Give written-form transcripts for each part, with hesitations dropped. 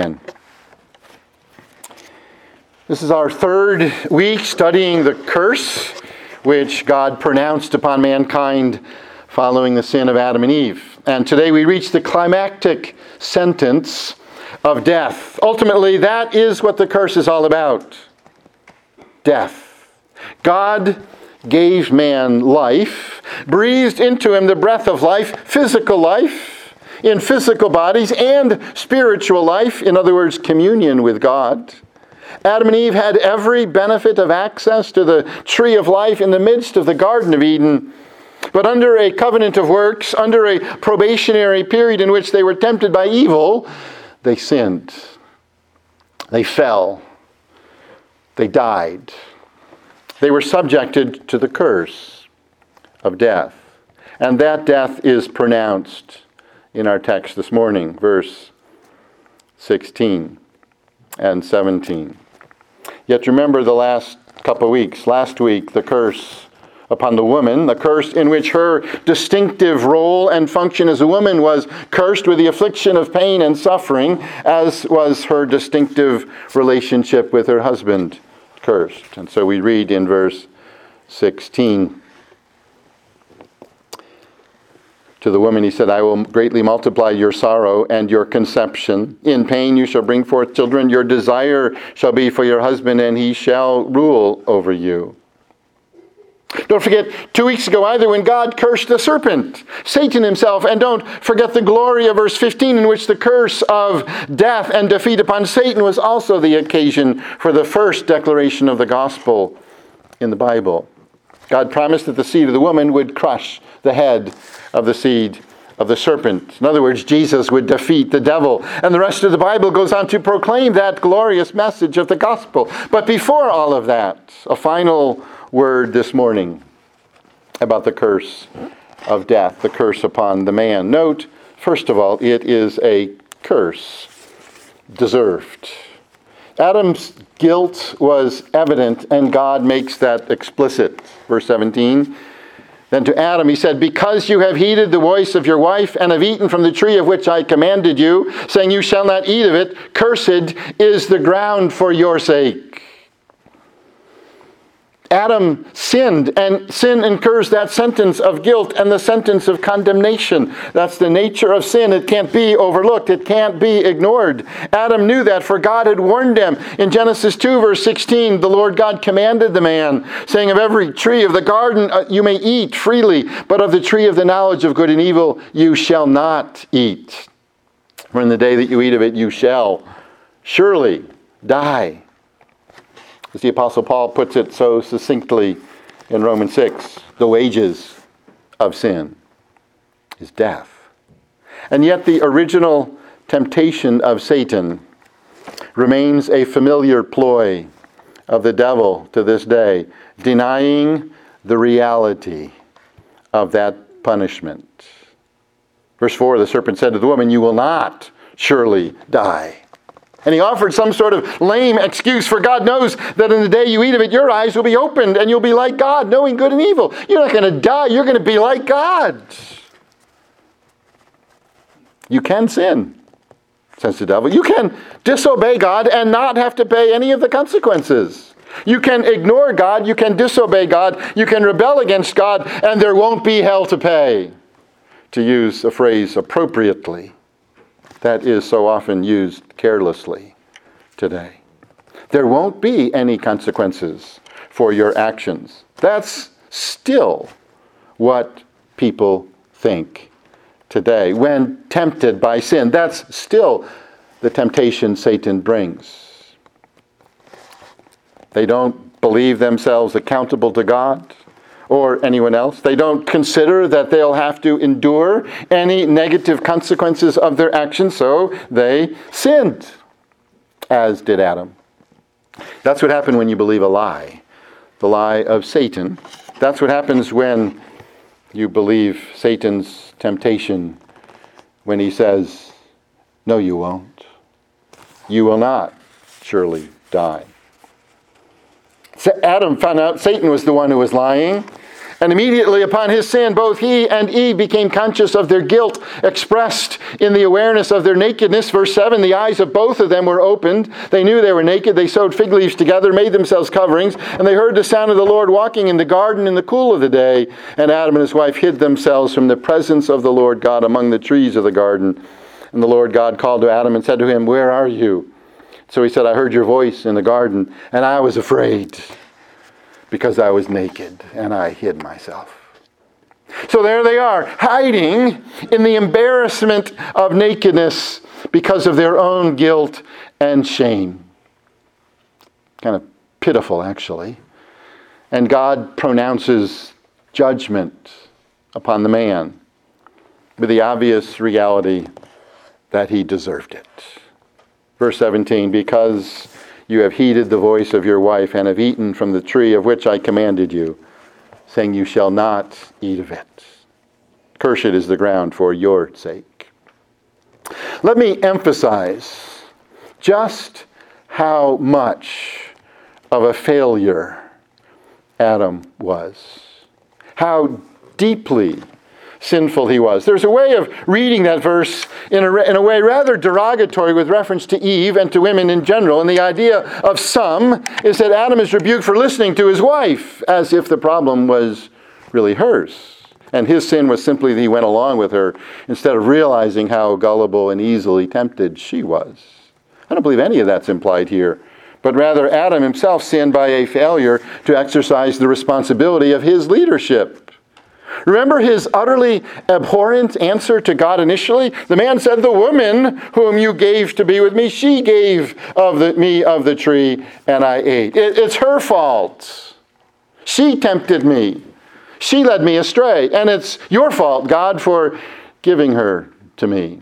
Amen. This is our third week studying the curse which God pronounced upon mankind following the sin of Adam and Eve. And today we reach the climactic sentence of death. Ultimately, that is what the curse is all about. Death. God gave man life, breathed into him the breath of life, physical life, in physical bodies, and spiritual life, in other words, communion with God. Adam and Eve had every benefit of access to the tree of life in the midst of the Garden of Eden. But under a covenant of works, under a probationary period in which they were tempted by evil, they sinned. They fell. They died. They were subjected to the curse of death. And that death is pronounced in our text this morning, verse 16 and 17. Yet remember the last couple of weeks. Last week, the curse upon the woman, the curse in which her distinctive role and function as a woman was cursed with the affliction of pain and suffering, as was her distinctive relationship with her husband cursed. And so we read in verse 16, to the woman he said, I will greatly multiply your sorrow and your conception. In pain you shall bring forth children. Your desire shall be for your husband, and he shall rule over you. Don't forget 2 weeks ago either when God cursed the serpent, Satan himself. And don't forget the glory of verse 15 in which the curse of death and defeat upon Satan was also the occasion for the first declaration of the gospel in the Bible. God promised that the seed of the woman would crush the head of the seed of the serpent. In other words, Jesus would defeat the devil. And the rest of the Bible goes on to proclaim that glorious message of the gospel. But before all of that, a final word this morning about the curse of death, the curse upon the man. Note, first of all, it is a curse deserved. Adam's guilt was evident, and God makes that explicit. Verse 17, then to Adam he said, because you have heeded the voice of your wife and have eaten from the tree of which I commanded you, saying you shall not eat of it, cursed is the ground for your sake. Adam sinned, and sin incurs that sentence of guilt and the sentence of condemnation. That's the nature of sin. It can't be overlooked. It can't be ignored. Adam knew that, for God had warned him. In Genesis 2, verse 16, the Lord God commanded the man, saying, of every tree of the garden you may eat freely, but of the tree of the knowledge of good and evil you shall not eat. For in the day that you eat of it, you shall surely die. As the Apostle Paul puts it so succinctly in Romans 6, the wages of sin is death. And yet the original temptation of Satan remains a familiar ploy of the devil to this day, denying the reality of that punishment. Verse 4, the serpent said to the woman, you will not surely die. And he offered some sort of lame excuse, for God knows that in the day you eat of it, your eyes will be opened and you'll be like God, knowing good and evil. You're not going to die. You're going to be like God. You can sin, says the devil. You can disobey God and not have to pay any of the consequences. You can ignore God. You can disobey God. You can rebel against God, and there won't be hell to pay, to use a phrase appropriately. That is so often used carelessly today. There won't be any consequences for your actions. That's still what people think today. When tempted by sin, that's still the temptation Satan brings. They don't believe themselves accountable to God or anyone else. They don't consider that they'll have to endure any negative consequences of their actions, so they sinned, as did Adam. That's what happened when you believe a lie, the lie of Satan. That's what happens when you believe Satan's temptation when he says, no, you won't. You will not surely die. So Adam found out Satan was the one who was lying. And immediately upon his sin, both he and Eve became conscious of their guilt, expressed in the awareness of their nakedness. Verse 7, the eyes of both of them were opened. They knew they were naked. They sewed fig leaves together, made themselves coverings, and they heard the sound of the Lord walking in the garden in the cool of the day. And Adam and his wife hid themselves from the presence of the Lord God among the trees of the garden. And the Lord God called to Adam and said to him, "Where are you?" So he said, "I heard your voice in the garden, and I was afraid, because I was naked, and I hid myself." So there they are, hiding in the embarrassment of nakedness because of their own guilt and shame. Kind of pitiful, actually. And God pronounces judgment upon the man with the obvious reality that he deserved it. Verse 17, because you have heeded the voice of your wife and have eaten from the tree of which I commanded you, saying you shall not eat of it. Cursed is the ground for your sake. Let me emphasize just how much of a failure Adam was. How deeply sinful he was. There's a way of reading that verse in a way rather derogatory with reference to Eve and to women in general. And the idea of some is that Adam is rebuked for listening to his wife, as if the problem was really hers. And his sin was simply that he went along with her instead of realizing how gullible and easily tempted she was. I don't believe any of that's implied here. But rather, Adam himself sinned by a failure to exercise the responsibility of his leadership. Remember his utterly abhorrent answer to God initially? The man said, "The woman whom you gave to be with me, she gave me of the tree, and I ate." It's her fault. She tempted me. She led me astray. And it's your fault, God, for giving her to me.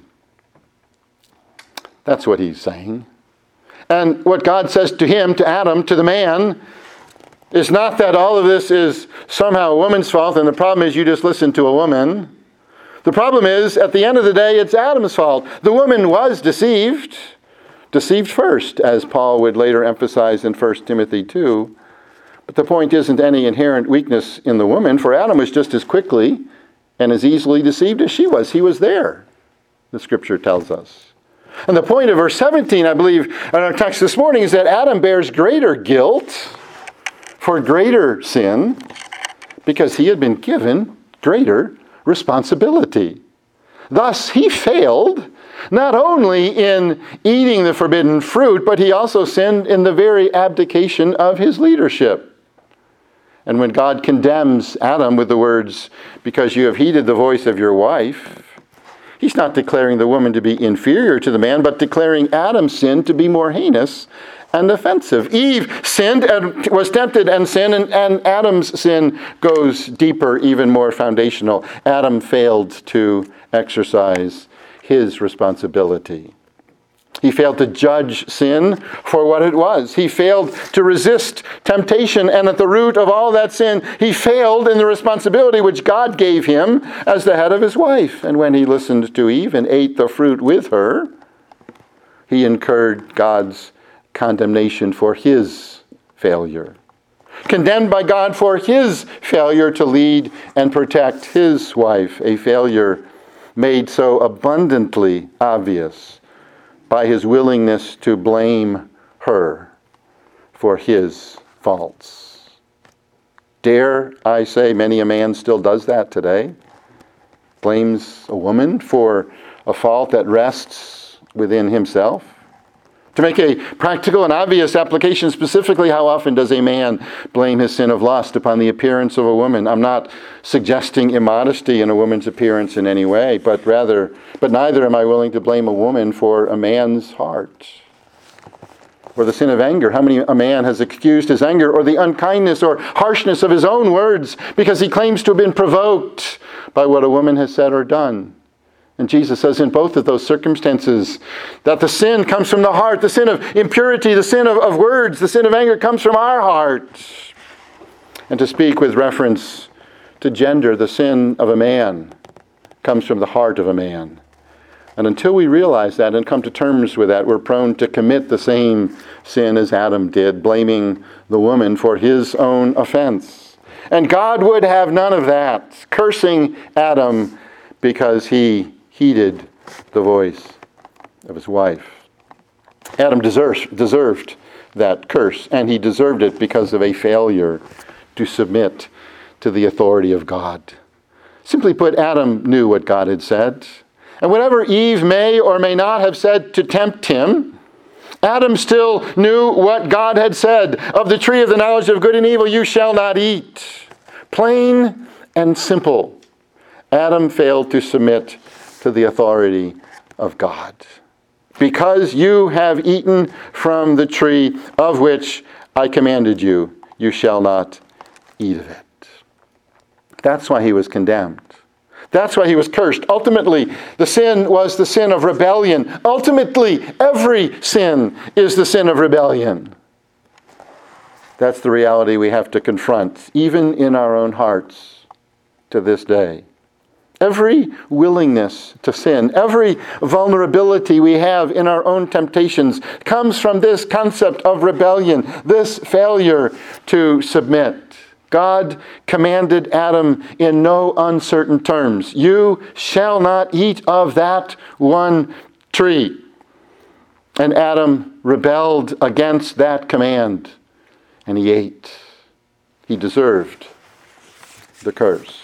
That's what he's saying. And what God says to him, to Adam, to the man, is not that all of this is somehow a woman's fault and the problem is you just listen to a woman. The problem is, at the end of the day, it's Adam's fault. The woman was deceived first, as Paul would later emphasize in 1 Timothy 2. But the point isn't any inherent weakness in the woman, for Adam was just as quickly and as easily deceived as she was. He was there, the Scripture tells us. And the point of verse 17, I believe, in our text this morning, is that Adam bears greater guilt for greater sin because he had been given greater responsibility. Thus, he failed not only in eating the forbidden fruit, but he also sinned in the very abdication of his leadership. And when God condemns Adam with the words, "Because you have heeded the voice of your wife," he's not declaring the woman to be inferior to the man, but declaring Adam's sin to be more heinous and offensive. Eve sinned and was tempted and sinned, and Adam's sin goes deeper, even more foundational. Adam failed to exercise his responsibility. He failed to judge sin for what it was. He failed to resist temptation, and at the root of all that sin, he failed in the responsibility which God gave him as the head of his wife. And when he listened to Eve and ate the fruit with her, he incurred God's condemnation for his failure. Condemned by God for his failure to lead and protect his wife, a failure made so abundantly obvious by his willingness to blame her for his faults. Dare I say many a man still does that today? Blames a woman for a fault that rests within himself? To make a practical and obvious application, specifically, how often does a man blame his sin of lust upon the appearance of a woman? I'm not suggesting immodesty in a woman's appearance in any way, but neither am I willing to blame a woman for a man's heart. Or the sin of anger. How many a man has excused his anger or the unkindness or harshness of his own words because he claims to have been provoked by what a woman has said or done? And Jesus says in both of those circumstances that the sin comes from the heart. The sin of impurity, the sin of words, the sin of anger comes from our heart. And to speak with reference to gender, the sin of a man comes from the heart of a man. And until we realize that and come to terms with that, we're prone to commit the same sin as Adam did, blaming the woman for his own offense. And God would have none of that, cursing Adam because he heeded the voice of his wife. Adam deserved that curse, and he deserved it because of a failure to submit to the authority of God. Simply put, Adam knew what God had said. And whatever Eve may or may not have said to tempt him, Adam still knew what God had said. Of the tree of the knowledge of good and evil you shall not eat. Plain and simple. Adam failed to submit to the authority of God. Because you have eaten from the tree of which I commanded you, you shall not eat of it. That's why he was condemned. That's why he was cursed. Ultimately, the sin was the sin of rebellion. Ultimately, every sin is the sin of rebellion. That's the reality we have to confront, even in our own hearts to this day. Every willingness to sin, every vulnerability we have in our own temptations comes from this concept of rebellion, this failure to submit. God commanded Adam in no uncertain terms, you shall not eat of that one tree. And Adam rebelled against that command, and he ate. He deserved the curse.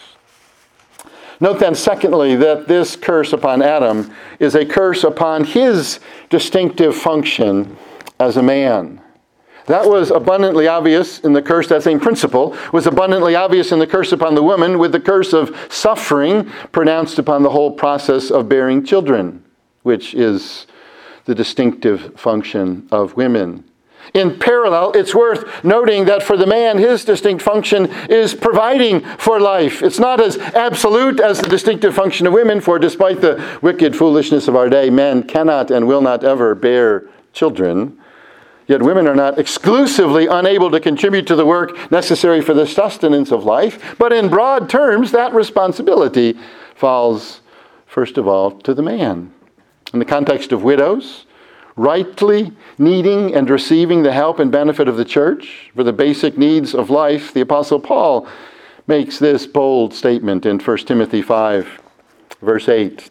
Note then, secondly, that this curse upon Adam is a curse upon his distinctive function as a man. That was abundantly obvious in the curse, that same principle was abundantly obvious in the curse upon the woman, with the curse of suffering pronounced upon the whole process of bearing children, which is the distinctive function of women. In parallel, it's worth noting that for the man, his distinct function is providing for life. It's not as absolute as the distinctive function of women, for despite the wicked foolishness of our day, men cannot and will not ever bear children. Yet women are not exclusively unable to contribute to the work necessary for the sustenance of life, but in broad terms, that responsibility falls, first of all, to the man. In the context of widows, rightly needing and receiving the help and benefit of the church for the basic needs of life, the Apostle Paul makes this bold statement in 1 Timothy 5, verse 8.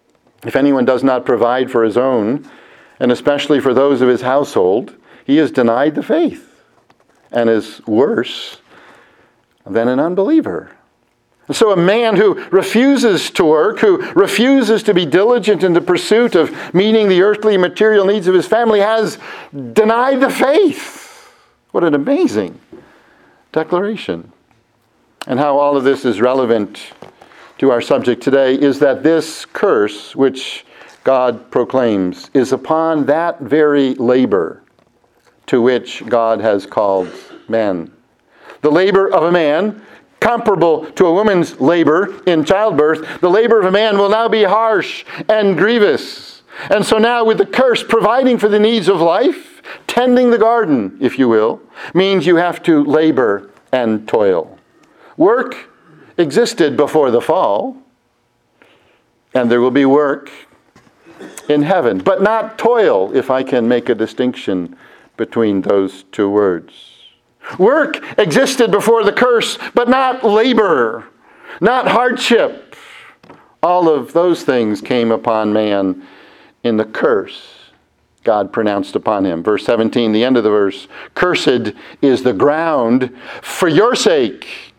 If anyone does not provide for his own, and especially for those of his household, he is denied the faith and is worse than an unbeliever. So a man who refuses to work, who refuses to be diligent in the pursuit of meeting the earthly material needs of his family, has denied the faith. What an amazing declaration. And how all of this is relevant to our subject today is that this curse, which God proclaims, is upon that very labor to which God has called men. The labor of a man, comparable to a woman's labor in childbirth, the labor of a man will now be harsh and grievous. And so now with the curse, providing for the needs of life, tending the garden, if you will, means you have to labor and toil. Work existed before the fall, and there will be work in heaven, but not toil, if I can make a distinction between those two words. Work existed before the curse, but not labor, not hardship. All of those things came upon man in the curse God pronounced upon him. Verse 17, the end of the verse, cursed is the ground for your sake.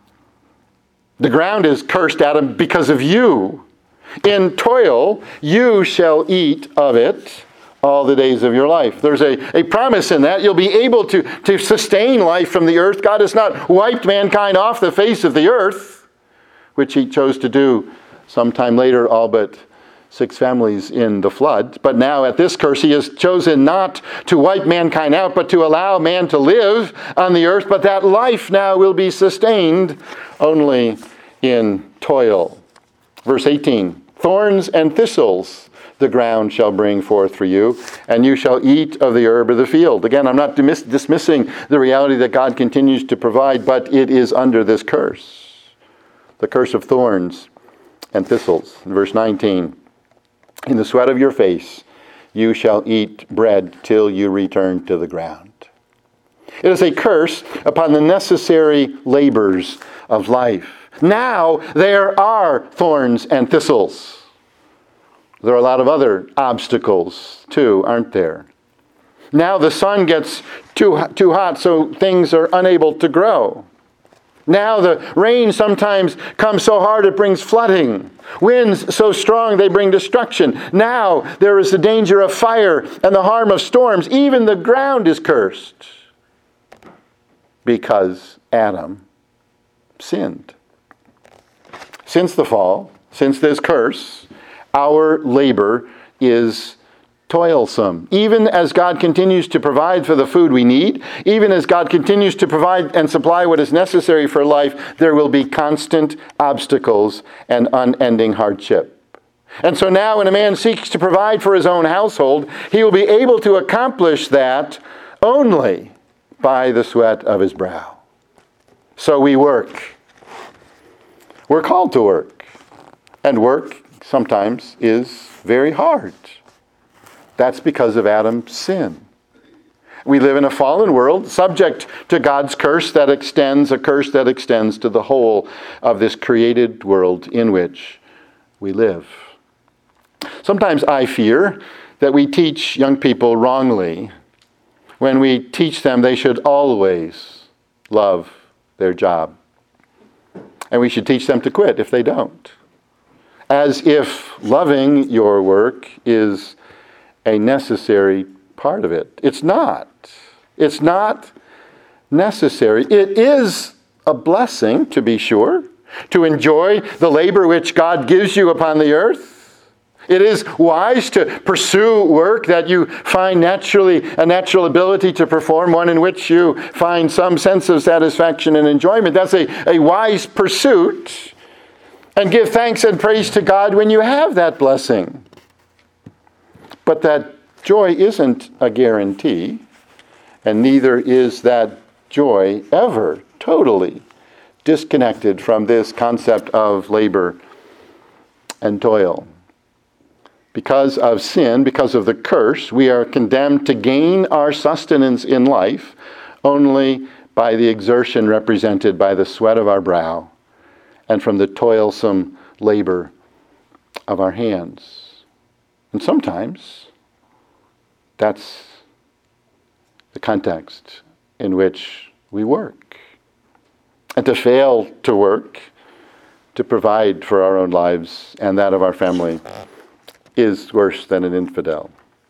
The ground is cursed, Adam, because of you. In toil you shall eat of it all the days of your life. There's a promise in that. You'll be able to sustain life from the earth. God has not wiped mankind off the face of the earth, which he chose to do sometime later, all but 6 families in the flood. But now at this curse, he has chosen not to wipe mankind out, but to allow man to live on the earth. But that life now will be sustained only in toil. Verse 18, thorns and thistles the ground shall bring forth for you, and you shall eat of the herb of the field. Again, I'm not dismissing the reality that God continues to provide, but it is under this curse. The curse of thorns and thistles. In verse 19, in the sweat of your face you shall eat bread till you return to the ground. It is a curse upon the necessary labors of life. Now there are thorns and thistles. There are a lot of other obstacles too, aren't there? Now the sun gets too hot, so things are unable to grow. Now the rain sometimes comes so hard it brings flooding. Winds so strong they bring destruction. Now there is the danger of fire and the harm of storms. Even the ground is cursed because Adam sinned. Since the fall, since this curse, our labor is toilsome. Even as God continues to provide for the food we need, even as God continues to provide and supply what is necessary for life, there will be constant obstacles and unending hardship. And so now when a man seeks to provide for his own household, he will be able to accomplish that only by the sweat of his brow. So we work. We're called to work. And work sometimes is very hard. That's because of Adam's sin. We live in a fallen world, subject to God's curse that extends to the whole of this created world in which we live. Sometimes I fear that we teach young people wrongly when we teach them they should always love their job. And we should teach them to quit if they don't. As if loving your work is a necessary part of it. It's not. It's not necessary. It is a blessing, to be sure, to enjoy the labor which God gives you upon the earth. It is wise to pursue work that you find naturally a natural ability to perform, one in which you find some sense of satisfaction and enjoyment. That's a wise pursuit. And give thanks and praise to God when you have that blessing. But that joy isn't a guarantee, and neither is that joy ever totally disconnected from this concept of labor and toil. Because of sin, because of the curse, we are condemned to gain our sustenance in life only by the exertion represented by the sweat of our brow and from the toilsome labor of our hands. And sometimes that's the context in which we work. And to fail to work, to provide for our own lives and that of our family, is worse than an infidel.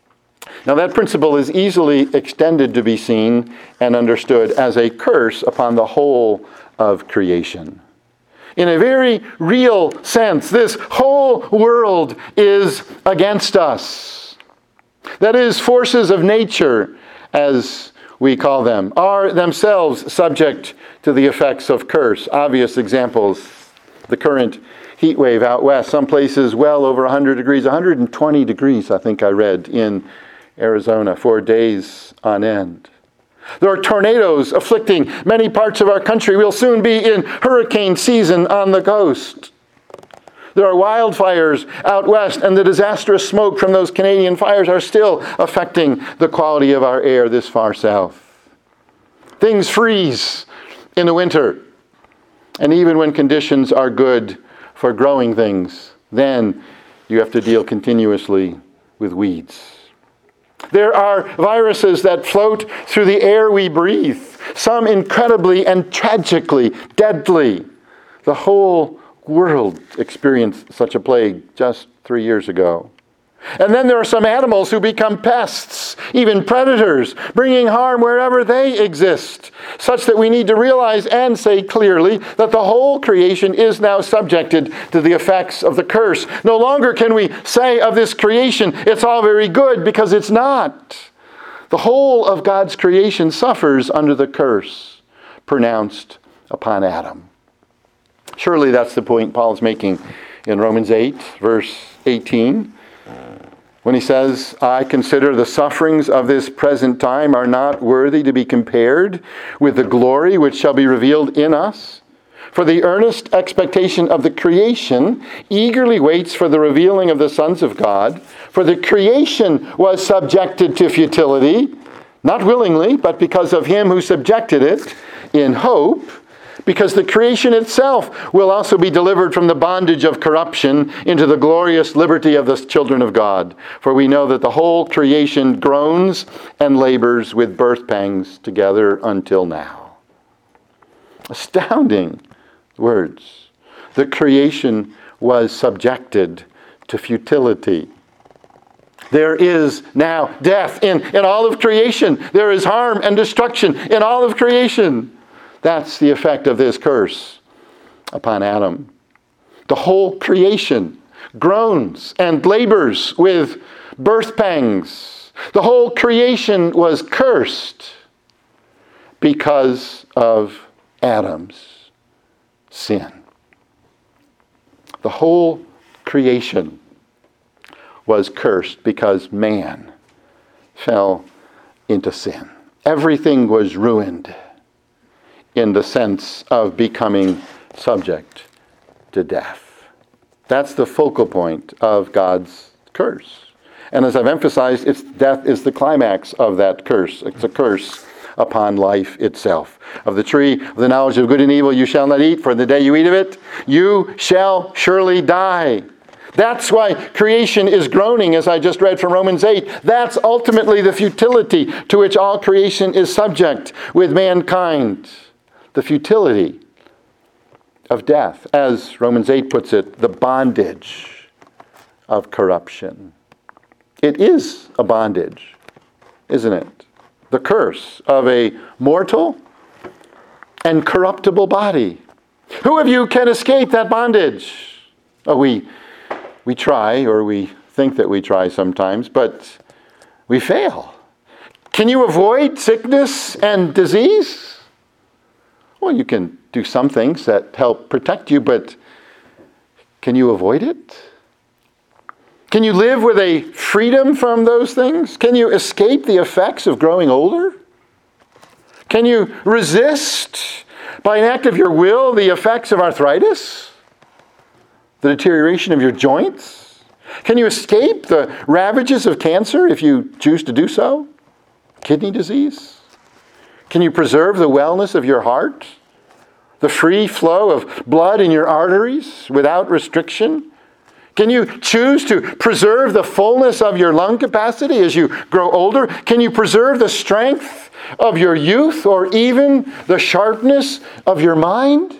Now that principle is easily extended to be seen and understood as a curse upon the whole of creation. In a very real sense, this whole world is against us. That is, forces of nature, as we call them, are themselves subject to the effects of curse. Obvious examples, the current heat wave out west, some places well over 100 degrees, 120 degrees, I think I read, in Arizona, 4 days on end. There are tornadoes afflicting many parts of our country. We'll soon be in hurricane season on the coast. There are wildfires out west, and the disastrous smoke from those Canadian fires are still affecting the quality of our air this far south. Things freeze in the winter, and even when conditions are good for growing things, then you have to deal continuously with weeds. There are viruses that float through the air we breathe, some incredibly and tragically deadly. The whole world experienced such a plague just 3 years ago. And then there are some animals who become pests, even predators, bringing harm wherever they exist, such that we need to realize and say clearly that the whole creation is now subjected to the effects of the curse. No longer can we say of this creation, it's all very good, because it's not. The whole of God's creation suffers under the curse pronounced upon Adam. Surely that's the point Paul is making in Romans 8, verse 18. When he says, I consider the sufferings of this present time are not worthy to be compared with the glory which shall be revealed in us. For the earnest expectation of the creation eagerly waits for the revealing of the sons of God. For the creation was subjected to futility, not willingly, but because of him who subjected it, in hope, because the creation itself will also be delivered from the bondage of corruption into the glorious liberty of the children of God. For we know that the whole creation groans and labors with birth pangs together until now. Astounding words. The creation was subjected to futility. There is now death in all of creation. There is harm and destruction in all of creation. That's the effect of this curse upon Adam. The whole creation groans and labors with birth pangs. The whole creation was cursed because of Adam's sin. The whole creation was cursed because man fell into sin. Everything was ruined in the sense of becoming subject to death. That's the focal point of God's curse. And as I've emphasized, death is the climax of that curse. It's a curse upon life itself. Of the tree of the knowledge of good and evil you shall not eat, for in the day you eat of it, you shall surely die. That's why creation is groaning, as I just read from Romans 8. That's ultimately the futility to which all creation is subject with mankind. The futility of death. As Romans 8 puts it, the bondage of corruption. It is a bondage, isn't it? The curse of a mortal and corruptible body. Who of you can escape that bondage? Oh, we try, or we think that we try sometimes, but we fail. Can you avoid sickness and disease? Well, you can do some things that help protect you, but can you avoid it? Can you live with a freedom from those things? Can you escape the effects of growing older? Can you resist, by an act of your will, the effects of arthritis? The deterioration of your joints? Can you escape the ravages of cancer if you choose to do so? Kidney disease? Can you preserve the wellness of your heart? The free flow of blood in your arteries without restriction? Can you choose to preserve the fullness of your lung capacity as you grow older? Can you preserve the strength of your youth or even the sharpness of your mind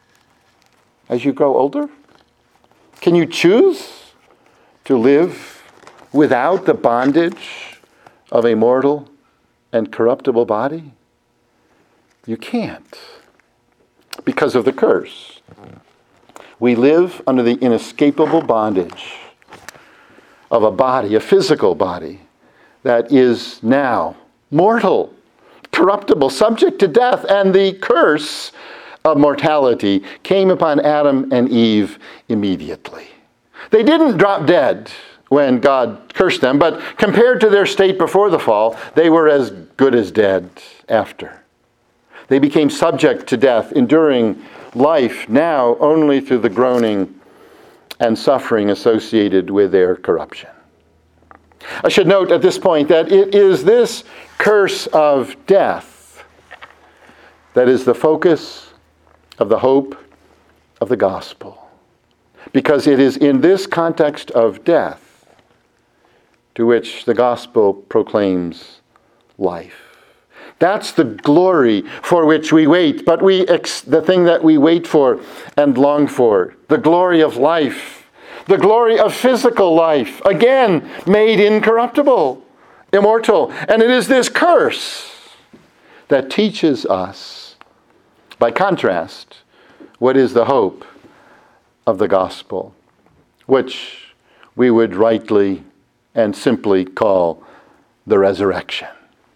as you grow older? Can you choose to live without the bondage of a mortal and corruptible body? You can't, because of the curse. We live under the inescapable bondage of a body, a physical body, that is now mortal, corruptible, subject to death, and the curse of mortality came upon Adam and Eve immediately. They didn't drop dead when God cursed them, but compared to their state before the fall, they were as good as dead after. They became subject to death, enduring life now only through the groaning and suffering associated with their corruption. I should note at this point that it is this curse of death that is the focus of the hope of the gospel. Because it is in this context of death to which the gospel proclaims life. That's the glory for which we wait, but the thing that we wait for and long for, the glory of life, the glory of physical life, again made incorruptible, immortal. And it is this curse that teaches us, by contrast, what is the hope of the gospel, which we would rightly and simply call the resurrection.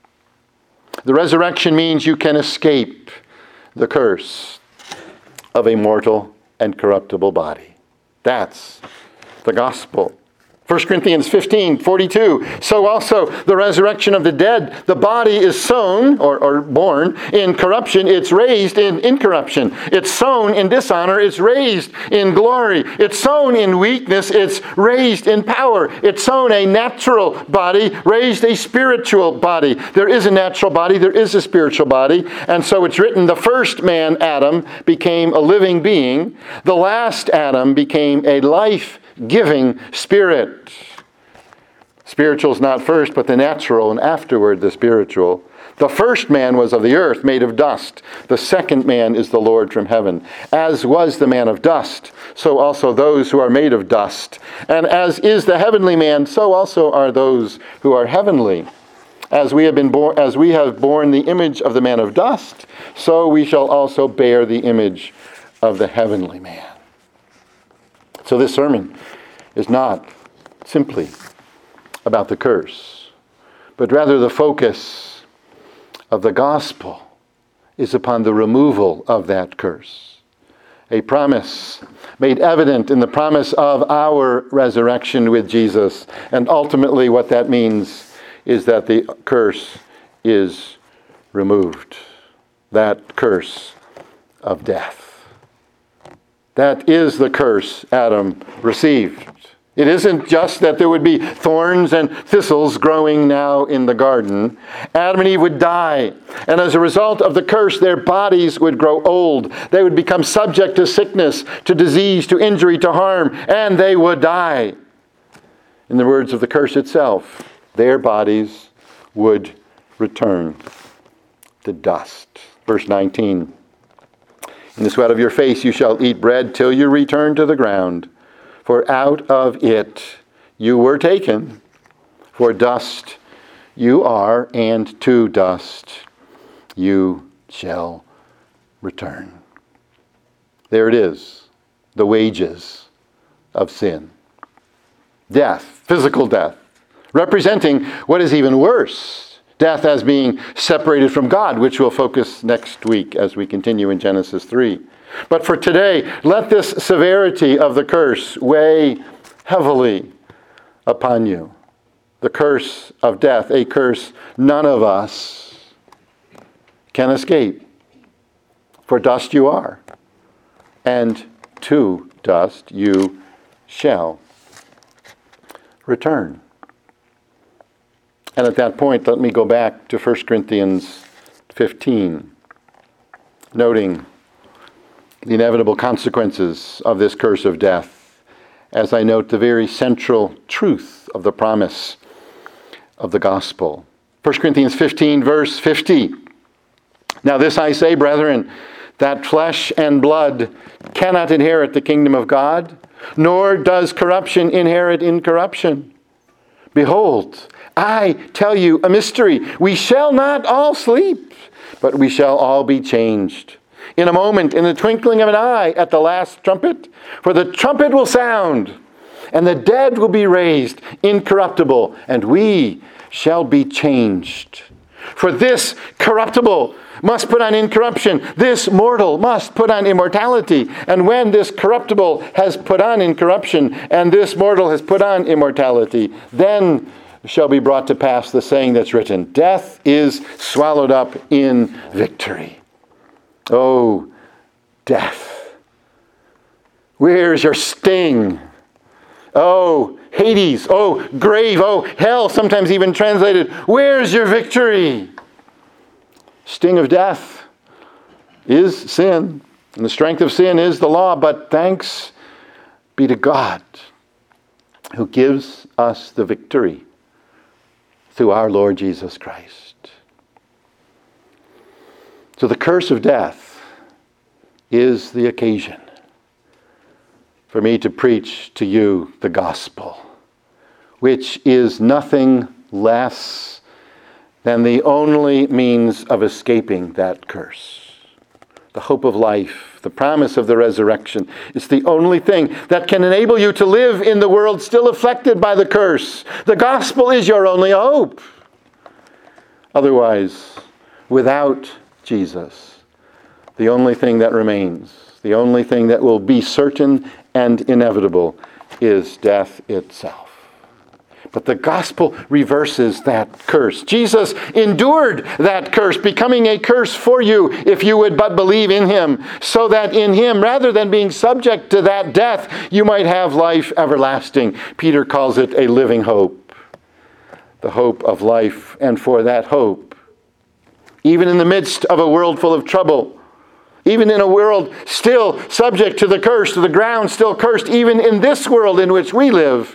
The resurrection means you can escape the curse of a mortal and corruptible body. That's the gospel. 1 Corinthians 15:42. So also the resurrection of the dead, the body is sown or born in corruption, it's raised in incorruption. It's sown in dishonor, it's raised in glory. It's sown in weakness, it's raised in power. It's sown a natural body, raised a spiritual body. There is a natural body, there is a spiritual body. And so it's written, the first man, Adam, became a living being. The last Adam became a life-giving spirit. Spiritual is not first, but the natural, and afterward the spiritual. The first man was of the earth, made of dust. The second man is the Lord from heaven. As was the man of dust, so also those who are made of dust. And as is the heavenly man, so also are those who are heavenly. As we have borne the image of the man of dust, so we shall also bear the image of the heavenly man. So this sermon is not simply about the curse, but rather the focus of the gospel is upon the removal of that curse. A promise made evident in the promise of our resurrection with Jesus. And ultimately what that means is that the curse is removed. That curse of death. That is the curse Adam received. It isn't just that there would be thorns and thistles growing now in the garden. Adam and Eve would die. And as a result of the curse, their bodies would grow old. They would become subject to sickness, to disease, to injury, to harm, and they would die. In the words of the curse itself, their bodies would return to dust. Verse 19. In the sweat of your face you shall eat bread till you return to the ground. For out of it you were taken. For dust you are, and to dust you shall return. There it is, the wages of sin. Death, physical death, representing what is even worse, death as being separated from God, which we'll focus next week as we continue in Genesis 3. But for today, let this severity of the curse weigh heavily upon you. The curse of death, a curse none of us can escape. For dust you are, and to dust you shall return. And at that point, let me go back to 1 Corinthians 15, noting the inevitable consequences of this curse of death, as I note the very central truth of the promise of the gospel. 1 Corinthians 15, verse 50. Now this I say, brethren, that flesh and blood cannot inherit the kingdom of God, nor does corruption inherit incorruption. Behold, I tell you a mystery. We shall not all sleep, but we shall all be changed. In a moment, in the twinkling of an eye, at the last trumpet. For the trumpet will sound, and the dead will be raised incorruptible, and we shall be changed. For this corruptible must put on incorruption. This mortal must put on immortality. And when this corruptible has put on incorruption, and this mortal has put on immortality, then shall be brought to pass the saying that's written, death is swallowed up in victory. Oh, death, where's your sting? Oh, Hades, oh, grave, oh, hell, sometimes even translated, where's your victory? Sting of death is sin, and the strength of sin is the law, but thanks be to God who gives us the victory through our Lord Jesus Christ. So the curse of death is the occasion for me to preach to you the gospel, which is nothing less than the only means of escaping that curse. The hope of life, the promise of the resurrection. It's the only thing that can enable you to live in the world still afflicted by the curse. The gospel is your only hope. Otherwise, without Jesus, the only thing that remains, the only thing that will be certain and inevitable is death itself. But the gospel reverses that curse. Jesus endured that curse, becoming a curse for you if you would but believe in him, so that in him, rather than being subject to that death, you might have life everlasting. Peter calls it a living hope, the hope of life. And for that hope, even in the midst of a world full of trouble, even in a world still subject to the curse, to the ground still cursed, even in this world in which we live,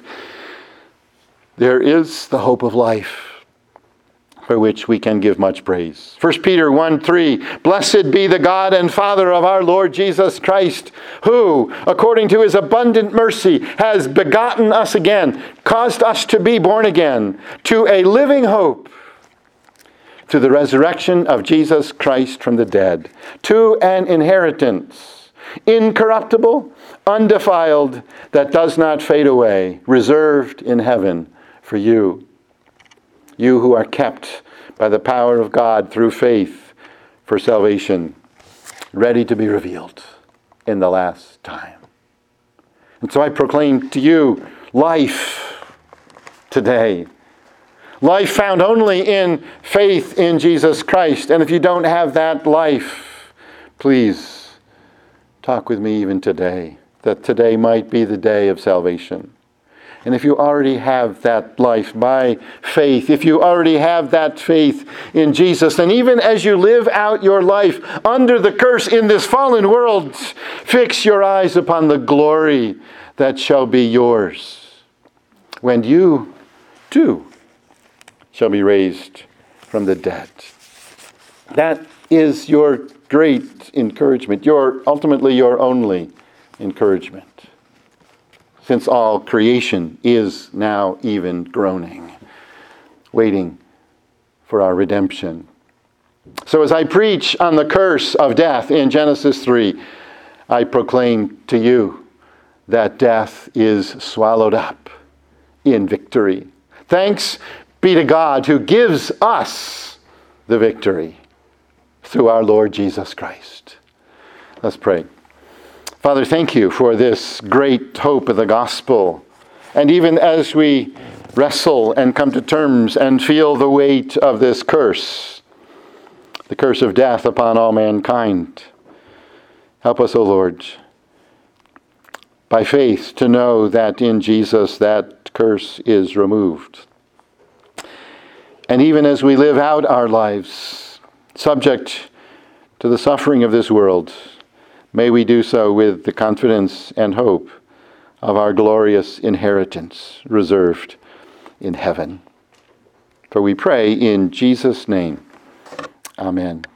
there is the hope of life, for which we can give much praise. 1 Peter 1:3, Blessed be the God and Father of our Lord Jesus Christ, who, according to his abundant mercy, has begotten us again, caused us to be born again, to a living hope, to the resurrection of Jesus Christ from the dead, to an inheritance, incorruptible, undefiled, that does not fade away, reserved in heaven for you, you who are kept by the power of God through faith for salvation, ready to be revealed in the last time. And so I proclaim to you life today. Life found only in faith in Jesus Christ. And if you don't have that life, please talk with me even today, that today might be the day of salvation. And if you already have that life by faith, if you already have that faith in Jesus, then even as you live out your life under the curse in this fallen world, fix your eyes upon the glory that shall be yours when you, too, shall be raised from the dead. That is your great encouragement, ultimately your only encouragement, since all creation is now even groaning, waiting for our redemption. So as I preach on the curse of death in Genesis 3, I proclaim to you that death is swallowed up in victory. Thanks be to God who gives us the victory through our Lord Jesus Christ. Let's pray. Father, thank you for this great hope of the gospel. And even as we wrestle and come to terms and feel the weight of this curse, the curse of death upon all mankind, help us, O Lord, by faith to know that in Jesus that curse is removed. And even as we live out our lives, subject to the suffering of this world, may we do so with the confidence and hope of our glorious inheritance reserved in heaven. For we pray in Jesus' name. Amen.